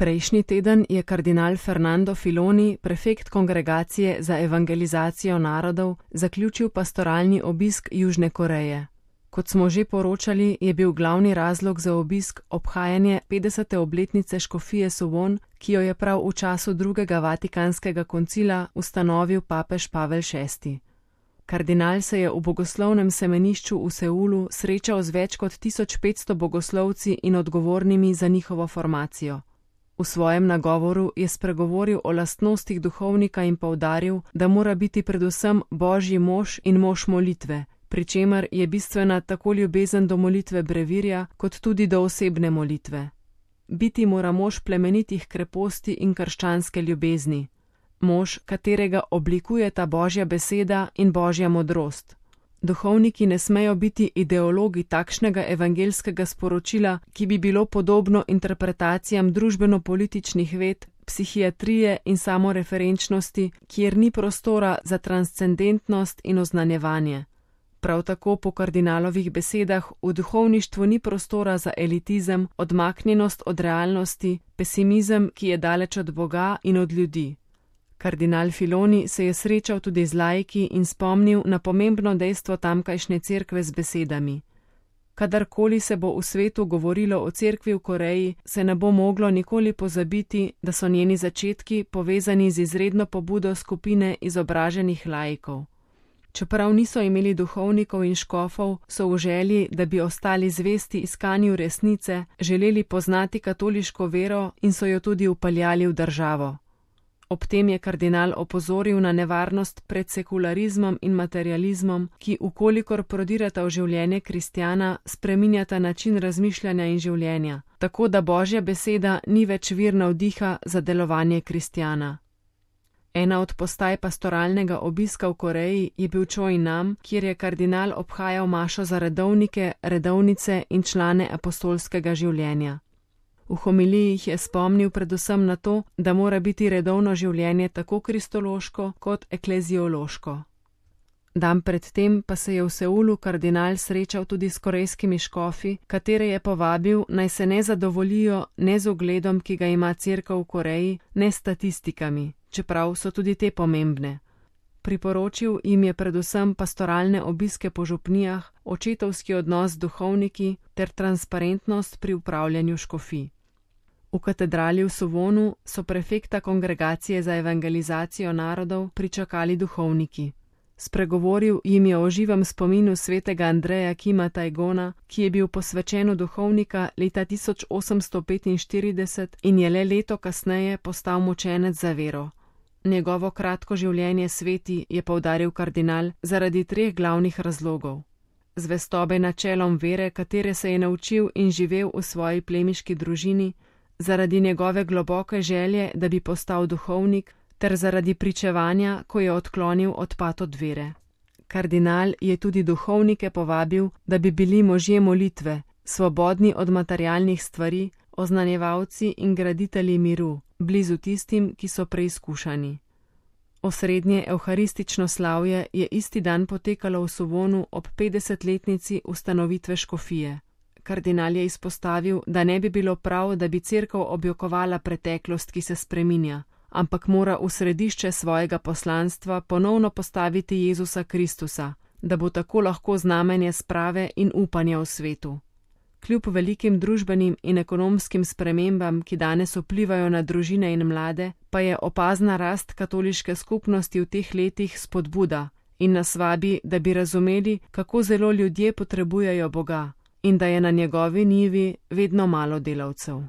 Prejšnji teden je kardinal Fernando Filoni, prefekt Kongregacije za evangelizacijo narodov, zaključil pastoralni obisk Južne Koreje. Kot smo že poročali, je bil glavni razlog za obisk obhajanje 50. obletnice škofije Suvon, ki jo je prav v času drugega Vatikanskega koncila ustanovil papež Pavel VI. Kardinal se je v bogoslovnem semenišču v Seulu srečal z več kot 1500 bogoslovci in odgovornimi za njihovo formacijo. V svojem nagovoru je spregovoril o lastnostih duhovnika in poudaril, da mora biti predvsem božji mož in mož molitve, pri čemer je bistvena tako ljubezen do molitve brevirja, kot tudi do osebne molitve. Biti mora mož plemenitih kreposti in krščanske ljubezni. Mož, katerega oblikujeta božja beseda in božja modrost. Duhovniki ne smejo biti ideologi takšnega evangelskega sporočila, ki bi bilo podobno interpretacijam družbeno-političnih ved, psihiatrije in samoreferenčnosti, kjer ni prostora za transcendentnost in oznanjevanje. Prav tako po kardinalovih besedah v duhovništvu ni prostora za elitizem, odmaknjenost od realnosti, pesimizem, ki je daleč od Boga in od ljudi. Kardinal Filoni se je srečal tudi z laiki in spomnil na pomembno dejstvo tamkajšnje cerkve z besedami. Kadarkoli se bo v svetu govorilo o cerkvi v Koreji, se ne bo moglo nikoli pozabiti, da so njeni začetki povezani z izredno pobudo skupine izobraženih laikov. Čeprav niso imeli duhovnikov in škofov, so v želji, da bi ostali zvesti iskanju resnice, želeli poznati katoliško vero in so jo tudi vpeljali v državo. Ob tem je kardinal opozoril na nevarnost pred sekularizmom in materializmom, ki, ukolikor prodirata v življenje kristjana, spreminjata način razmišljanja in življenja, tako da božja beseda ni več vir navdiha za delovanje kristjana. Ena od postaj pastoralnega obiska v Koreji je bil Choi-nam, kjer je kardinal obhajal mašo za redovnike, redovnice in člane apostolskega življenja. V homiliji jih je spomnil predvsem na to, da mora biti redovno življenje tako kristološko kot ekleziološko. Dan pred tem pa se je v Seulu kardinal srečal tudi s korejskimi škofi, katere je povabil, naj se ne zadovoljijo ne z ugledom, ki ga ima cerkev v Koreji, ne s statistikami, čeprav so tudi te pomembne. Priporočil jim je predvsem pastoralne obiske po župnijah, očetovski odnos z duhovniki ter transparentnost pri upravljanju škofij. V katedrali v Suvonu so prefekta Kongregacije za evangelizacijo narodov pričakali duhovniki. Spregovoril jim je o živem spominu svetega Andreja Kima Taegona, ki je bil posvečen v duhovnika leta 1845 in je le leto kasneje postal mučenec za vero. Njegovo kratko življenje sveti, je poudaril kardinal, zaradi 3 glavnih razlogov. Zvestobe načelom vere, katere se je naučil in živel v svoji plemiški družini, zaradi njegove globoke želje, da bi postal duhovnik, ter zaradi pričevanja, ko je odklonil odpad od vere. Kardinal je tudi duhovnike povabil, da bi bili možje molitve, svobodni od materialnih stvari, oznanjevalci in graditelji miru, blizu tistim, ki so preizkušani. Osrednje evharistično slavje je isti dan potekalo v Suvonu ob 50-letnici ustanovitve škofije. Kardinal je izpostavil, da ne bi bilo prav, da bi cerkev objokovala preteklost, ki se spreminja, ampak mora v središče svojega poslanstva ponovno postaviti Jezusa Kristusa, da bo tako lahko znamenje sprave in upanja v svetu. Kljub velikim družbenim in ekonomskim spremembam, ki danes vplivajo na družine in mlade, pa je opazna rast katoliške skupnosti v teh letih spodbuda in nas vabi, da bi razumeli, kako zelo ljudje potrebujejo Boga in da je na njegovi njivi vedno malo delavcev.